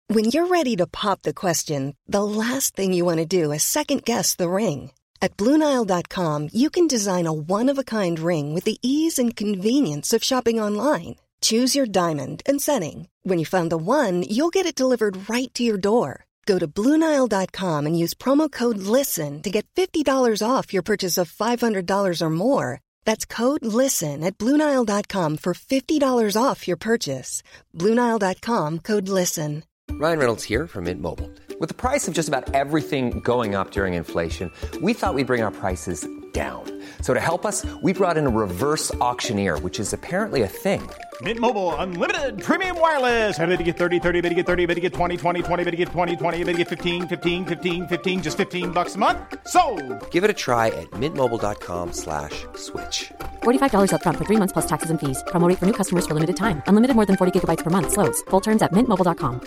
When you're ready to pop the question, the last thing you want to do is second-guess the ring. At BlueNile.com, you can design a one-of-a-kind ring with the ease and convenience of shopping online. Choose your diamond and setting. When you find the one, you'll get it delivered right to your door. Go to BlueNile.com and use promo code LISTEN to get $50 off your purchase of $500 or more. That's code LISTEN at BlueNile.com for $50 off your purchase. BlueNile.com, code LISTEN. Ryan Reynolds here from Mint Mobile. With the price of just about everything going up during inflation, we thought we'd bring our prices down. So to help us, we brought in a reverse auctioneer, which is apparently a thing. Mint Mobile Unlimited Premium Wireless. How to get 30, 30, bit to get 30, bit to get 20, 20, 20, bit to get 20, 20, bit to get 15, 15, 15, 15, just $15 a month? Sold! Give it a try at mintmobile.com/switch. $45 up front for 3 months plus taxes and fees. Promo rate for new customers for limited time. Unlimited more than 40 gigabytes per month. Slows full terms at mintmobile.com.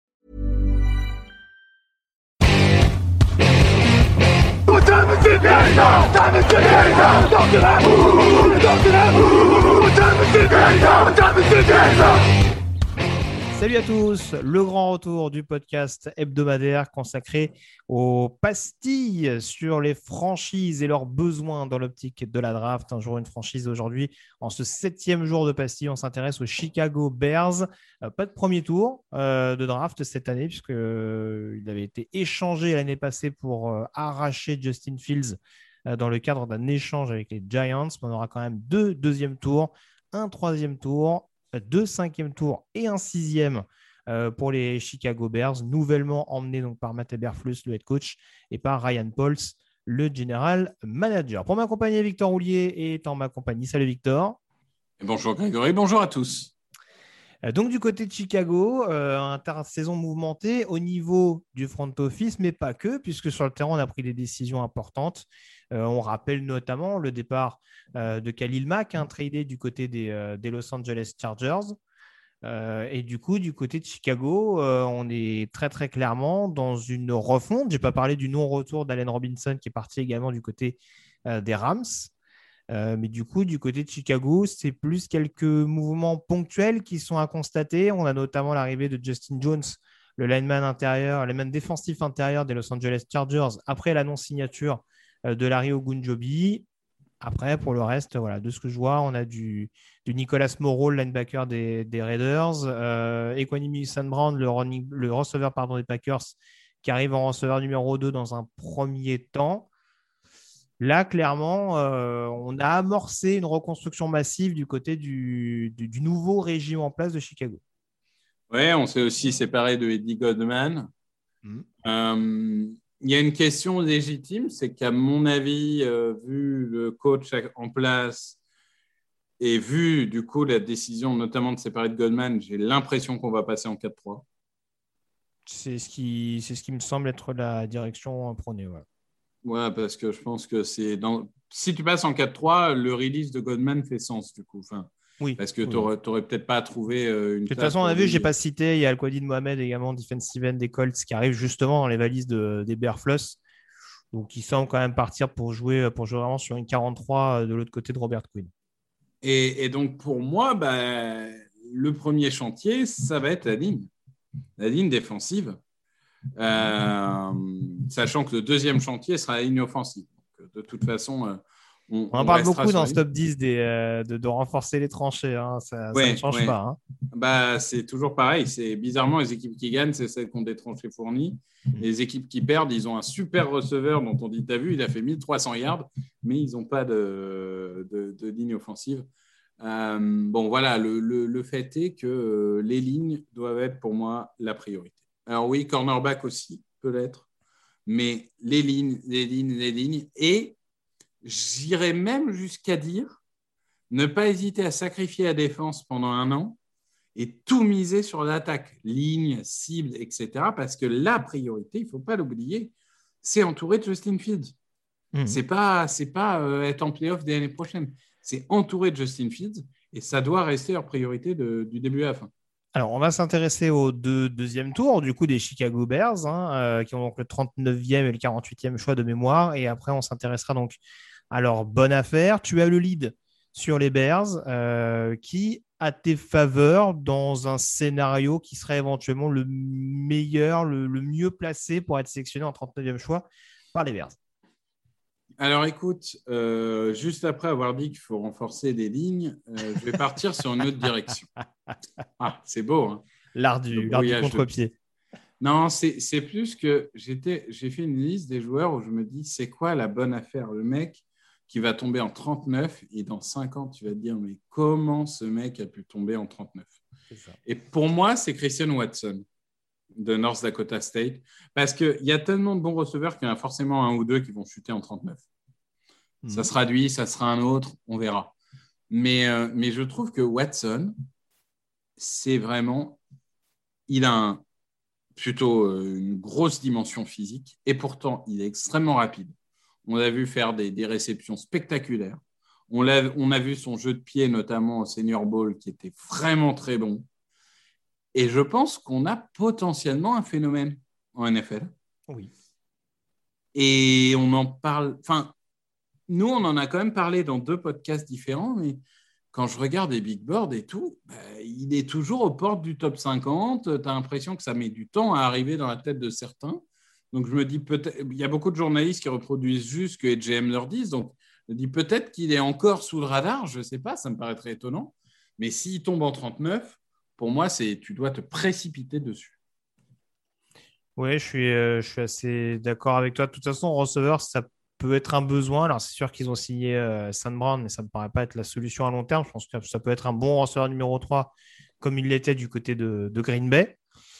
Salut à tous, le grand retour du podcast hebdomadaire consacré aux pastilles sur les franchises et leurs besoins dans l'optique de la draft. Un jour, une franchise aujourd'hui. En ce 7e jour de pastilles, on s'intéresse aux Chicago Bears. Pas de premier tour de draft cette année puisqu'il avait été échangé l'année passée pour arracher Justin Fields dans le cadre d'un échange avec les Giants. Mais on aura quand même 2 deuxièmes tours, un 3e tour, 2 5e tours et un 6e pour les Chicago Bears, nouvellement emmenés donc par Matt Eberflus, le head coach, et par Ryan Pauls, le general manager. Pour m'accompagner, Victor Roulier est en ma compagnie. Salut Victor. Et bonjour Grégory, bonjour à tous. Donc du côté de Chicago, intersaison mouvementée au niveau du front office, mais pas que, puisque sur le terrain, on a pris des décisions importantes. On rappelle notamment le départ de Khalil Mack, tradé du côté des Los Angeles Chargers. Et du coup, du côté de Chicago, on est très très clairement dans une refonte. Je n'ai pas parlé du non-retour d'Allen Robinson qui est parti également du côté des Rams. Mais du coup, du côté de Chicago, c'est plus quelques mouvements ponctuels qui sont à constater. On a notamment l'arrivée de Justin Jones, le lineman défensif intérieur des Los Angeles Chargers, après la non-signature de Larry Ogunjobi. Après, pour le reste, voilà, de ce que je vois, on a du Nicolas Morrow, le linebacker des Raiders, Equanimeous St. Brown, le receveur des Packers, qui arrive en receveur numéro 2 dans un premier temps. Là, clairement, on a amorcé une reconstruction massive du côté du nouveau régime en place de Chicago. Oui, on s'est aussi séparé de Eddie Goldman. Il y a une question légitime, c'est qu'à mon avis, vu le coach en place et vu du coup la décision notamment de séparer de Goldman, j'ai l'impression qu'on va passer en 4-3. C'est ce qui me semble être la direction prônée. Ouais. Ouais, parce que je pense que si tu passes en 4-3, le release de Goldman fait sens du coup. Enfin, oui. Parce que tu n'aurais peut-être pas trouvé une. De toute façon, on a vu, je n'ai pas cité, il y a Al-Quadin Mohamed également, defensive end des Colts, qui arrive justement dans les valises des Bearflus. Donc, il semble quand même partir pour jouer vraiment sur une 43 de l'autre côté de Robert Quinn. Et donc, pour moi, le premier chantier, ça va être la ligne défensive. Sachant que le deuxième chantier sera la ligne offensive. Donc, de toute façon, on en parle beaucoup dans ce top 10 de renforcer les tranchées. Ça ne change pas. C'est toujours pareil. C'est bizarrement les équipes qui gagnent, c'est celles qui ont des tranchées fournies. Les équipes qui perdent, ils ont un super receveur dont on dit, t'as vu, il a fait 1300 yards, mais ils n'ont pas de ligne offensive. Voilà, le fait est que les lignes doivent être pour moi la priorité. Alors oui, cornerback aussi peut l'être, mais les lignes. Et j'irais même jusqu'à dire ne pas hésiter à sacrifier la défense pendant 1 an et tout miser sur l'attaque, ligne, cible, etc. Parce que la priorité, il ne faut pas l'oublier, c'est entourer de Justin Fields. C'est pas être en playoff dès l'année prochaine. C'est entourer de Justin Fields et ça doit rester leur priorité du début à la fin. Alors, on va s'intéresser au deuxième tour du coup des Chicago Bears qui ont donc le 39e et le 48e choix de mémoire. Et après, on s'intéressera donc à leur bonne affaire. Tu as le lead sur les Bears qui à tes faveurs dans un scénario qui serait éventuellement le meilleur, le mieux placé pour être sélectionné en 39e choix par les Bears? Alors écoute, juste après avoir dit qu'il faut renforcer des lignes, je vais partir sur une autre direction. Ah, c'est beau, hein. L'art du contre-pied. Non, c'est plus que j'ai fait une liste des joueurs où je me dis, c'est quoi la bonne affaire? Le mec qui va tomber en 39 et dans 5 ans, tu vas te dire, mais comment ce mec a pu tomber en 39? Et pour moi, c'est Christian Watson de North Dakota State, parce qu'il y a tellement de bons receveurs qu'il y en a forcément un ou deux qui vont chuter en 39. Ça sera lui, ça sera un autre, on verra. Mais je trouve que Watson, c'est vraiment... Il a plutôt une grosse dimension physique et pourtant, il est extrêmement rapide. On l'a vu faire des réceptions spectaculaires. On a vu son jeu de pied, notamment au Senior Bowl, qui était vraiment très bon. Et je pense qu'on a potentiellement un phénomène en NFL. Oui. Et on en parle... Enfin, nous, on en a quand même parlé dans 2 podcasts différents, mais quand je regarde les big boards et tout, il est toujours aux portes du top 50. Tu as l'impression que ça met du temps à arriver dans la tête de certains. Donc, je me dis, peut-être, il y a beaucoup de journalistes qui reproduisent juste ce que les GM leur disent. Donc, je me dis peut-être qu'il est encore sous le radar. Je ne sais pas, ça me paraîtrait étonnant. Mais s'il tombe en 39, pour moi, tu dois te précipiter dessus. Oui, je suis assez d'accord avec toi. De toute façon, receveur, ça peut être un besoin. Alors, c'est sûr qu'ils ont signé Sam Brown, mais ça ne me paraît pas être la solution à long terme. Je pense que ça peut être un bon receveur numéro 3, comme il l'était du côté de Green Bay.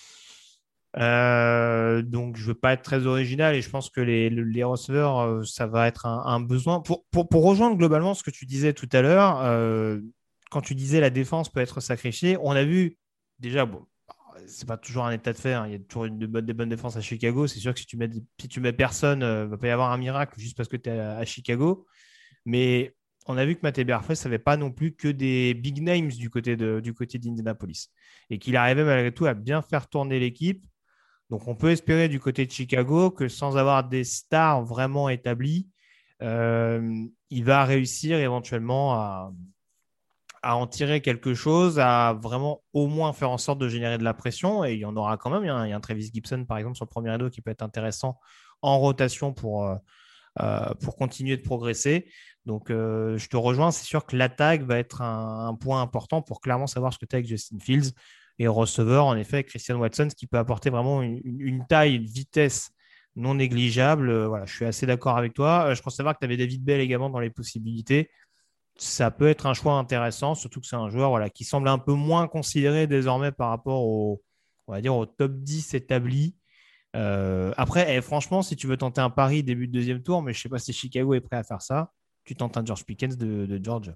Donc, je ne veux pas être très original et je pense que les receveurs, ça va être un besoin. Pour rejoindre globalement ce que tu disais tout à l'heure, quand tu disais la défense peut être sacrifiée, on a vu déjà, bon, c'est pas toujours un état de fait, hein. Il y a toujours des bonnes défenses à Chicago. C'est sûr que si tu mets personne, il va pas y avoir un miracle juste parce que tu es à Chicago. Mais on a vu que Matt Eberflus n'avait pas non plus que des big names du côté d'Indianapolis et qu'il arrivait malgré tout à bien faire tourner l'équipe. Donc, on peut espérer du côté de Chicago que sans avoir des stars vraiment établies, il va réussir éventuellement à en tirer quelque chose, à vraiment au moins faire en sorte de générer de la pression. Et il y en aura quand même. Il y a un Travis Gibson, par exemple, sur le premier rideau qui peut être intéressant en rotation pour continuer de progresser. Donc, je te rejoins. C'est sûr que l'attaque va être un point important pour clairement savoir ce que tu as avec Justin Fields. Et receveur, en effet, Christian Watson, ce qui peut apporter vraiment une taille, une vitesse non négligeable. Voilà, je suis assez d'accord avec toi. Je pense savoir que tu avais David Bell également dans les possibilités. Ça peut être un choix intéressant, surtout que c'est un joueur qui semble un peu moins considéré désormais par rapport on va dire, au top 10 établi. Après, franchement, si tu veux tenter un pari début de deuxième tour, mais je ne sais pas si Chicago est prêt à faire ça, tu tentes un George Pickens de Georgia.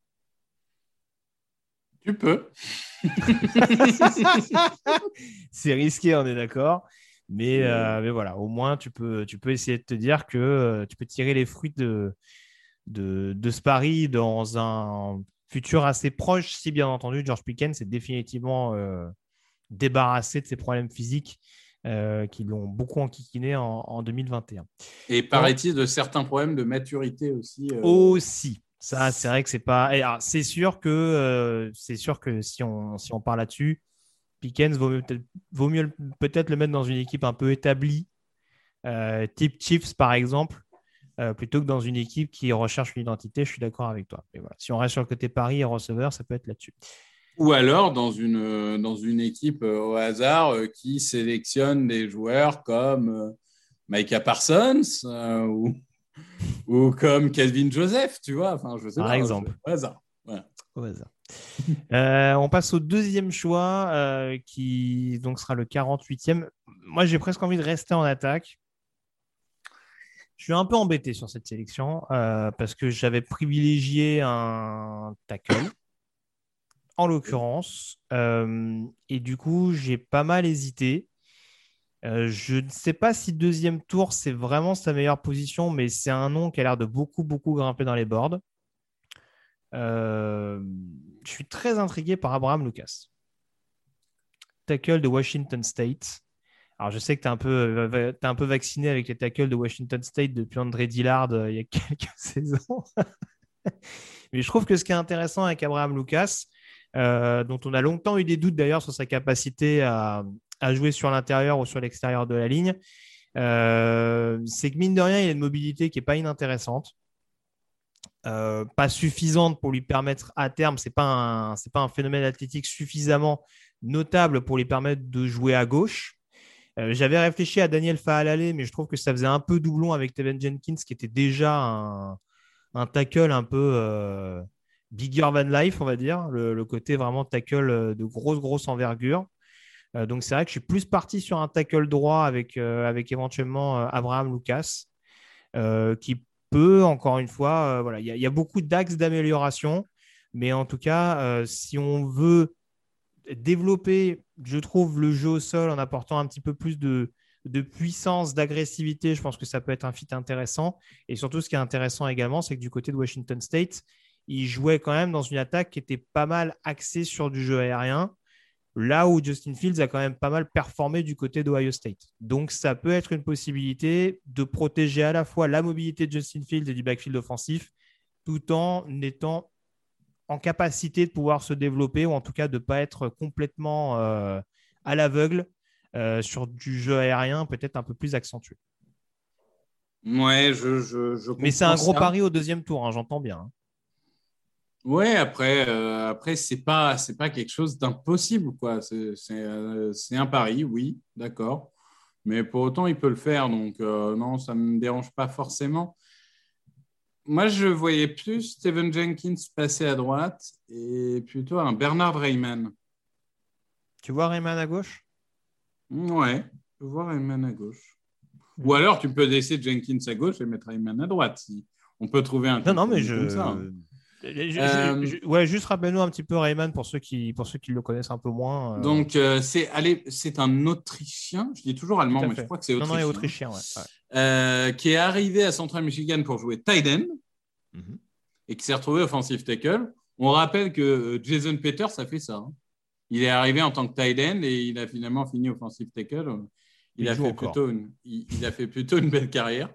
Tu peux. C'est risqué, on est d'accord. Mais voilà, au moins, tu peux essayer de te dire que tu peux tirer les fruits de ce pari dans un futur assez proche, si bien entendu, George Pickens est définitivement débarrassé de ses problèmes physiques qui l'ont beaucoup enquiquiné en 2021. Et paraît-il de certains problèmes de maturité aussi. Aussi. Ça, c'est vrai que c'est pas. Alors, c'est sûr que si on parle là-dessus, Pickens vaut mieux peut-être le mettre dans une équipe un peu établie, type Chiefs par exemple, plutôt que dans une équipe qui recherche une identité. Je suis d'accord avec toi. Mais voilà, si on reste sur le côté Paris et receveur, ça peut être là-dessus. Ou alors dans une équipe au hasard qui sélectionne des joueurs comme Micah Parsons ou comme Kelvin Joseph, tu vois. Enfin, je sais Par pas, exemple. Au hasard. Voilà. Au hasard. On passe au deuxième choix qui donc sera le 48e. Moi, j'ai presque envie de rester en attaque. Je suis un peu embêté sur cette sélection parce que j'avais privilégié un tackle, en l'occurrence. Et du coup, j'ai pas mal hésité. Je ne sais pas si deuxième tour, c'est vraiment sa meilleure position, mais c'est un nom qui a l'air de beaucoup, beaucoup grimper dans les boards. Je suis très intrigué par Abraham Lucas, tackle de Washington State. Alors, je sais que tu es un peu vacciné avec les tackles de Washington State depuis André Dillard il y a quelques saisons. Mais je trouve que ce qui est intéressant avec Abraham Lucas, dont on a longtemps eu des doutes d'ailleurs sur sa capacité à jouer sur l'intérieur ou sur l'extérieur de la ligne. C'est que mine de rien, il a une mobilité qui n'est pas inintéressante. Pas suffisante pour lui permettre à terme, c'est pas un phénomène athlétique suffisamment notable pour lui permettre de jouer à gauche. J'avais réfléchi à Daniel Faalele, mais je trouve que ça faisait un peu doublon avec Teven Jenkins, qui était déjà un tackle un peu bigger than life, on va dire, le côté vraiment tackle de grosse envergure. Donc c'est vrai que je suis plus parti sur un tackle droit avec éventuellement Abraham Lucas, qui peut, encore une fois, voilà, il y a beaucoup d'axes d'amélioration, mais en tout cas, si on veut développer, je trouve, le jeu au sol en apportant un petit peu plus de puissance, d'agressivité, je pense que ça peut être un fit intéressant. Et surtout, ce qui est intéressant également, c'est que du côté de Washington State, il jouait quand même dans une attaque qui était pas mal axée sur du jeu aérien, là où Justin Fields a quand même pas mal performé du côté d'Ohio State. Donc, ça peut être une possibilité de protéger à la fois la mobilité de Justin Fields et du backfield offensif, tout en étant en capacité de pouvoir se développer, ou en tout cas de ne pas être complètement à l'aveugle sur du jeu aérien peut-être un peu plus accentué. Ouais, je Mais c'est un gros pari au deuxième tour, hein, j'entends bien. Hein. Ouais, après c'est pas quelque chose d'impossible, quoi. C'est un pari, oui, d'accord. Mais pour autant, il peut le faire, donc non, ça me dérange pas forcément. Moi, je voyais plus Teven Jenkins passer à droite et plutôt un Bernard Raimann. Tu vois Raimann à gauche ? Ouais, je vois Raimann à gauche. Ou alors, tu peux laisser Jenkins à gauche et mettre Raimann à droite. Si on peut trouver un non, mais comme ça. Ouais, juste rappelle-nous un petit peu Raimann pour ceux qui le connaissent un peu moins. Donc, c'est un Autrichien, je dis toujours allemand, mais je crois que c'est autrichien. Non, il est autrichien, ouais. Qui est arrivé à Central Michigan pour jouer tight end et qui s'est retrouvé offensive tackle. On rappelle que Jason Peters a fait ça. Hein. Il est arrivé en tant que tight end et il a finalement fini offensive tackle. Il a fait plutôt une belle carrière.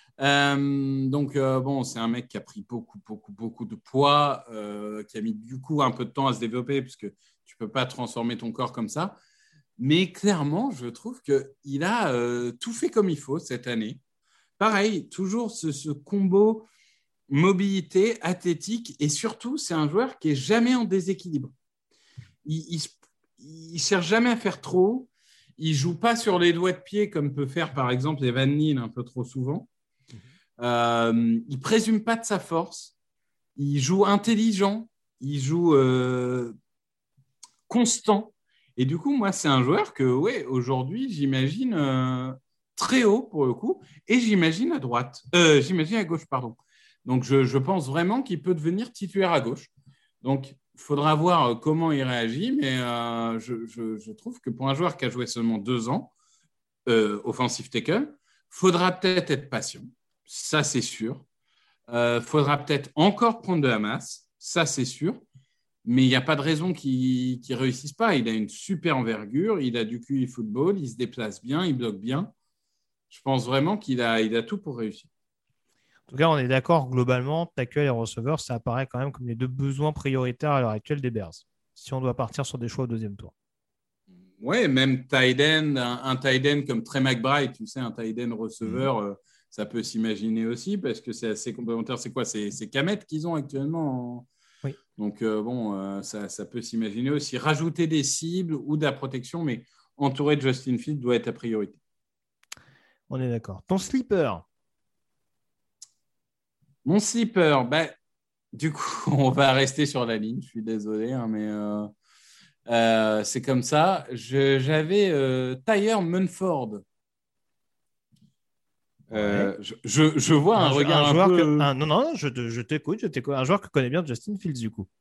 Donc, c'est un mec qui a pris beaucoup de poids, qui a mis du coup un peu de temps à se développer puisque tu ne peux pas transformer ton corps comme ça. Mais clairement, je trouve qu'il a tout fait comme il faut cette année. Pareil, toujours ce combo mobilité, athlétique et surtout, c'est un joueur qui n'est jamais en déséquilibre. Il ne cherche jamais à faire trop. Il ne joue pas sur les doigts de pied comme peut faire par exemple Evan Neal un peu trop souvent. Il ne présume pas de sa force. Il joue intelligent. Il joue constant. Et du coup, moi, c'est un joueur que, ouais, aujourd'hui, j'imagine très haut pour le coup, et j'imagine à gauche, pardon. Donc, je pense vraiment qu'il peut devenir titulaire à gauche. Donc, il faudra voir comment il réagit, mais je trouve que pour un joueur qui a joué seulement 2 ans, offensive tackle, il faudra peut-être être patient, ça c'est sûr. Faudra peut-être encore prendre de la masse, ça c'est sûr. Mais il n'y a pas de raison qu'il ne réussisse pas. Il a une super envergure, il a du QI football, il se déplace bien, il bloque bien. Je pense vraiment qu'il a tout pour réussir. En tout cas, on est d'accord, globalement, tackle et receveur, ça apparaît quand même comme les 2 besoins prioritaires à l'heure actuelle des Bears, si on doit partir sur des choix au deuxième tour. Oui, même tight end, un tight end comme Trey McBride, tu sais, un tight end receveur, ça peut s'imaginer aussi, parce que c'est assez complémentaire. C'est quoi ? C'est Kmet qu'ils ont actuellement Oui. Donc, ça peut s'imaginer aussi. Rajouter des cibles ou de la protection, mais entouré de Justin Fields doit être la priorité. On est d'accord. Ton sleeper ? Mon sleeper, du coup, on va rester sur la ligne. Je suis désolé, hein, mais c'est comme ça. J'avais Tyler Munford. Je vois un regard un peu... Non, je t'écoute. Un joueur que connaît bien Justin Fields, du coup.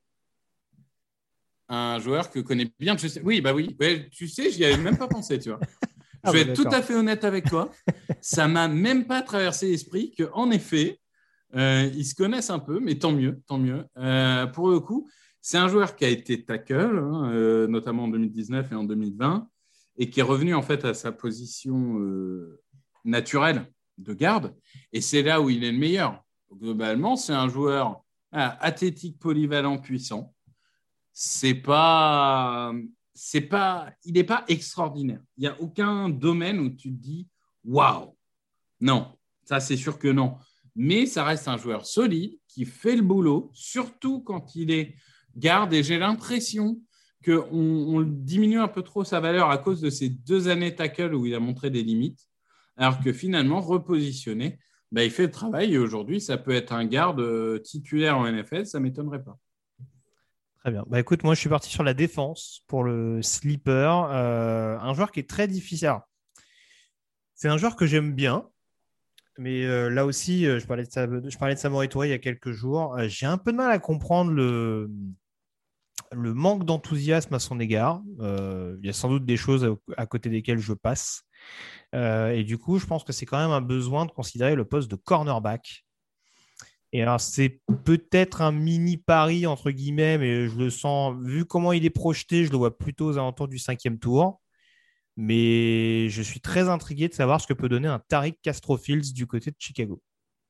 Un joueur que connaît bien Justin... Oui, tu sais, je n'y avais même pas pensé, tu vois. Je vais être tout à fait honnête avec toi. Ça ne m'a même pas traversé l'esprit qu'en effet, ils se connaissent un peu, mais tant mieux. Pour le coup, c'est un joueur qui a été tackle, notamment en 2019 et en 2020, et qui est revenu en fait à sa position naturelle de garde, et c'est là où il est le meilleur. Globalement, c'est un joueur athlétique, polyvalent, puissant, il n'est pas extraordinaire. Il n'y a aucun domaine où tu te dis waouh. Non, ça c'est sûr que non. Mais ça reste un joueur solide qui fait le boulot, surtout quand il est garde. Et j'ai l'impression qu'on diminue un peu trop sa valeur à cause de ces 2 années tackle où il a montré des limites, alors que finalement, repositionné, il fait le travail. Et aujourd'hui, ça peut être un garde titulaire en NFL, ça ne m'étonnerait pas. Très bien. Écoute, moi, je suis parti sur la défense pour le sleeper. Un joueur qui est très difficile. Alors, c'est un joueur que j'aime bien. Mais là aussi, je parlais de Samori Touré il y a quelques jours. J'ai un peu de mal à comprendre le manque d'enthousiasme à son égard. Il y a sans doute des choses à côté desquelles je passe. Et du coup, je pense que c'est quand même un besoin de considérer le poste de cornerback. Et alors, c'est peut-être un mini pari, entre guillemets, mais je le sens, vu comment il est projeté, je le vois plutôt aux alentours du 5e tour. Mais je suis très intrigué de savoir ce que peut donner un Tariq Castro-Fields du côté de Chicago.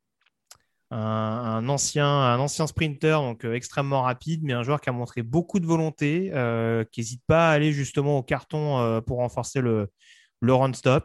Un ancien sprinter, donc extrêmement rapide, mais un joueur qui a montré beaucoup de volonté, qui n'hésite pas à aller justement au carton pour renforcer le run-stop.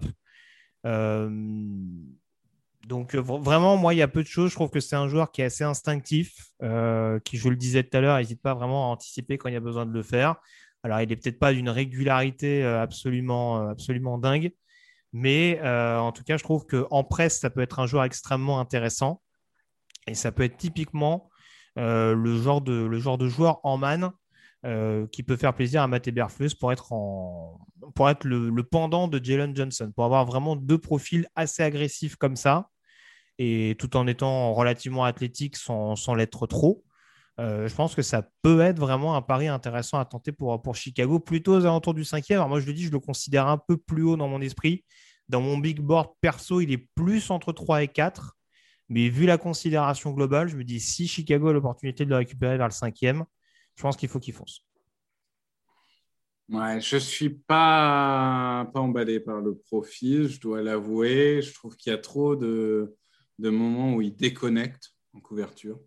Donc vraiment, moi, il y a peu de choses. Je trouve que c'est un joueur qui est assez instinctif, qui, je le disais tout à l'heure, n'hésite pas vraiment à anticiper quand il y a besoin de le faire. Alors, il n'est peut-être pas d'une régularité absolument dingue, mais en tout cas, je trouve qu'en presse, ça peut être un joueur extrêmement intéressant. Et ça peut être typiquement le genre de joueur en man qui peut faire plaisir à Matt Eberflus pour être le pendant de Jalen Johnson, pour avoir vraiment 2 profils assez agressifs comme ça, et tout en étant relativement athlétique sans l'être trop. Je pense que ça peut être vraiment un pari intéressant à tenter pour Chicago, plutôt aux alentours du 5e. Alors moi, je le dis, je le considère un peu plus haut dans mon esprit. Dans mon big board perso, il est plus entre 3 et 4. Mais vu la considération globale, je me dis, si Chicago a l'opportunité de le récupérer vers le 5e, je pense qu'il faut qu'il fonce. Ouais, je ne suis pas emballé par le profil, je dois l'avouer. Je trouve qu'il y a trop de moments où il déconnecte en couverture.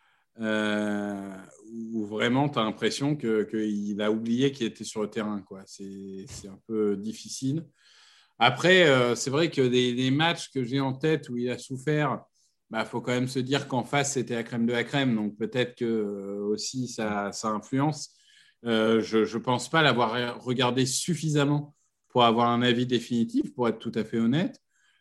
Où vraiment tu as l'impression qu'il a oublié qu'il était sur le terrain, quoi. C'est un peu difficile. Après, c'est vrai que des matchs que j'ai en tête où il a souffert, faut quand même se dire qu'en face, c'était la crème de la crème. Donc peut-être que aussi ça influence. Je ne pense pas l'avoir regardé suffisamment pour avoir un avis définitif, pour être tout à fait honnête.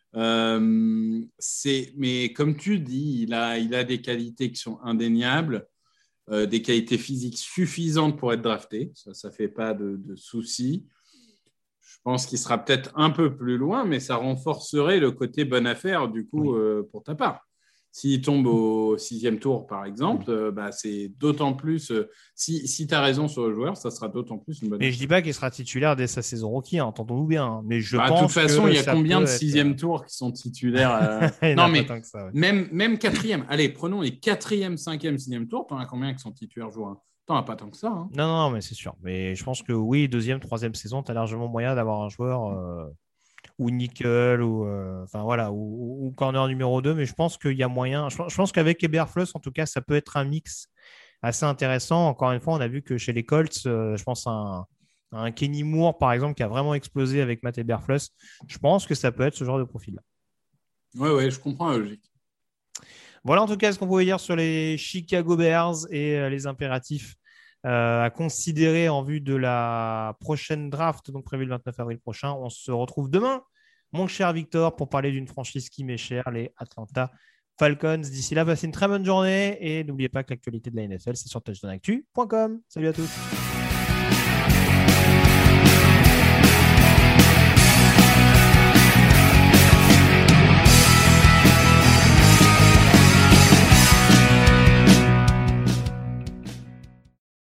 Mais comme tu dis, il a des qualités qui sont indéniables, des qualités physiques suffisantes pour être drafté. Ça ne fait pas de souci. Je pense qu'il sera peut-être un peu plus loin, mais ça renforcerait le côté bonne affaire, du coup, pour ta part. S'il tombe au 6e tour, par exemple, c'est d'autant plus… si tu as raison sur le joueur, ça sera d'autant plus une bonne affaire. Mais je ne dis pas qu'il sera titulaire dès sa saison rookie, hein, entendons-nous bien. Hein. Mais je pense de toute façon, il y a combien de être… 6e tours qui sont titulaires Non, mais ça, ouais. Même 4e. Allez, prenons les 4e, 5e, 6e tours. Tu en as combien qui sont titulaires joueurs? Tu n'en as pas tant que ça. Hein. Non, mais c'est sûr. Mais je pense que oui, 2e, 3e saison, tu as largement moyen d'avoir un joueur… ou nickel, ou corner numéro 2, mais je pense qu'il y a moyen. Je pense qu'avec Eberflus, en tout cas, ça peut être un mix assez intéressant. Encore une fois, on a vu que chez les Colts, je pense à un Kenny Moore, par exemple, qui a vraiment explosé avec Matt Eberflus. Je pense que ça peut être ce genre de profil-là. Ouais, je comprends la logique. Voilà en tout cas ce qu'on pouvait dire sur les Chicago Bears et les impératifs à considérer en vue de la prochaine draft, donc prévue le 29 avril prochain. On se retrouve demain, mon cher Victor, pour parler d'une franchise qui m'est chère, les Atlanta Falcons. D'ici là, passez une très bonne journée et n'oubliez pas que l'actualité de la NFL, c'est sur touchdownactu.com. Salut à tous.